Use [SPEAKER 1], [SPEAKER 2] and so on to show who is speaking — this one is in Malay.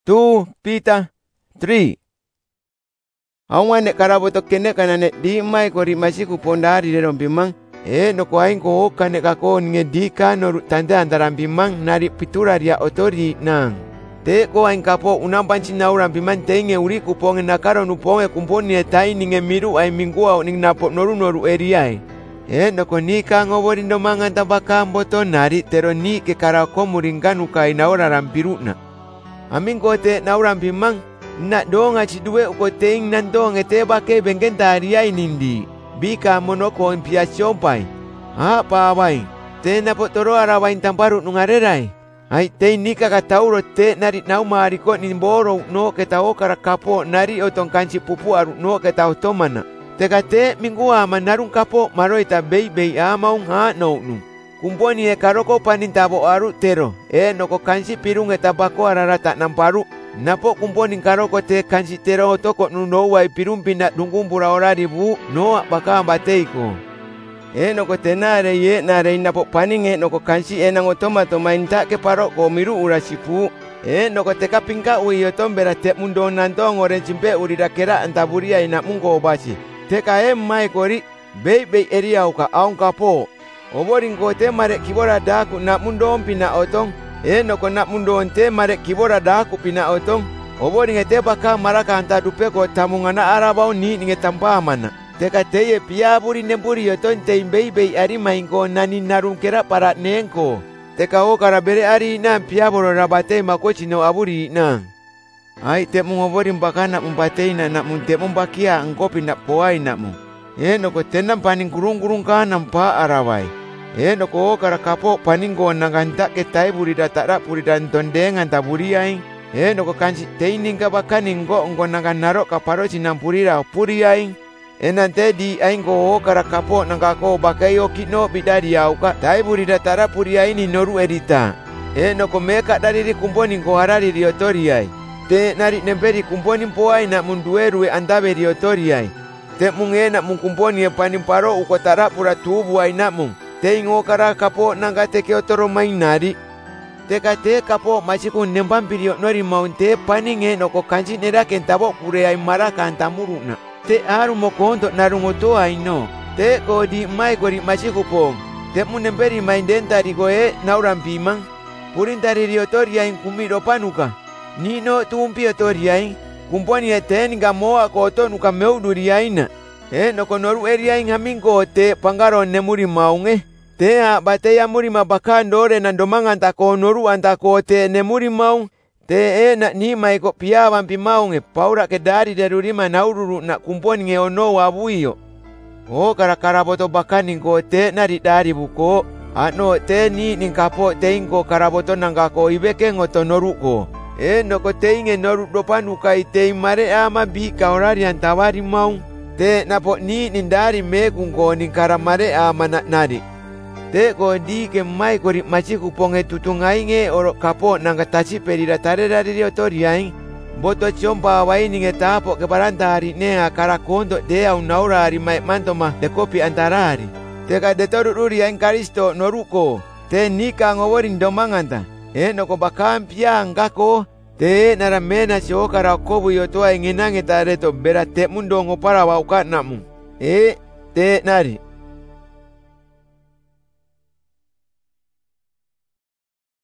[SPEAKER 1] 2 Peter 3. Awan nek karaboto kene kana nek di mai ko rimasi ku pondari de rombimang no ko aing ko kanek kako ngedika noru tanda antara bimang nari pitura dia otori nang te ko aing kapo unang panci naura bimang tenge uri ku ponge nakaro nu ponge kumponi etai ninge miru ai mingua ning napo noru eriai no ko nika ngobori ndo mangan tabaka mboto nari tero ni ke karako muringanu kai naura rampiruna amin ko te naura bimang na donga ci duwe uko teing nandong ete bake bengen tariai nindi bika monoko impiasyon pai apa bai te na potoro arawain tamparu nungarerai ai te nika katauro te nari nauma ariko nimboro no ketao karakapo nari otong kanci pupu aru no ketao tomana te kate mingua manarung kapo maroita bei amaung ha no nu kumponi e karoko panintabo aru tero noko kanci pirung etabako ararata namparu napo kumponi karoko te kanci tero otoko nuno wai pirum pinat dungkumpura orari bu no baka bateiko noko tenare ye nare napo paninge noko kanci nang otomato mainta ke paro ko miru urasipu noko teka pingka ui otombera te mundo nantong oren cimpe urida kera antaburia ina mungko obasi teka mai kori bei eria uka aung kapo oboring ko te mare kibora daku na mundo pina otong noko nak mundo onte marek kibora daku pina otong oboring ete baka maraka anta dupe ko tamungana arabau ni ninge tampa mana teka teye pia buri nemburi oton te bei ari mainko nani narum kera para nengko teka o karabere ari na pia boro rabate makochi no aburi na ai te mungoboring baka nak mumpatei na munte mumbakia engko pina poai nakmu noko tenam paning kurung kana pa arawai noko karakapo paninggo nanganta ke tai burida tara puridan tondengan taburiai noko kanci teining ka bakaningo nggo nangan naro kaparo sinampurira puriai nante di ainggo karakapo nangako bakayo kino bidari auka tai burida tara puriai ni noru edita noko meka dari kumponi nggo harari riotoriai te nari nemperi kumponi poai na munduerue andabe riotoriai te munge na mungkumponi panimparo uko tara pura tubu ai namung te ingo kara kapo nanga te ke otoro mainari te kate kapo masiku nembam pirio nori maunte paninge noko kanji nera kentabo kure ai maraka antamuruna te aru mokonto narungoto ai no te ko di mai kori masiku pong te munemberi maindentari goe nauram pimang purintari riotori ai kumiro panuka nino tumpi otori ai kumponi eten gamoa ko to nuka meuduri aina noko noru eri ai ngamingo te pangaro nemuri maunge te bate ya muri mabaka ndore na ndomangan tako noru antako te nemuri maung te na ni mai ko pia vampi maunge paura ke dari derurima naururu na kumponi nge ono wabuio karakara boto bakani ko te nari dari buko ano te ni ningkapo te ingo karaboto nangako ibeke ngoto noru ko noko te inge noru dopanu kai te mare ama bi kaurari antawari maung te napo ni nindari mekungo ningkara mare ama nari te ko di ke mai ko machiku ponge tutungai nge oro kapo nanga tachi perira tare dari otoriai boto chompa wai ninge tapo ke baranta hari ne akara kondo de au naura hari mai mantoma de kopi antarari te ka de toru ruri ai karisto noruko te nika ngoworin domanganta noko bakampia ngako te naramena sio kara kobu yotoa ngenange tareto berate mundo ngopara wa ukanamu te nari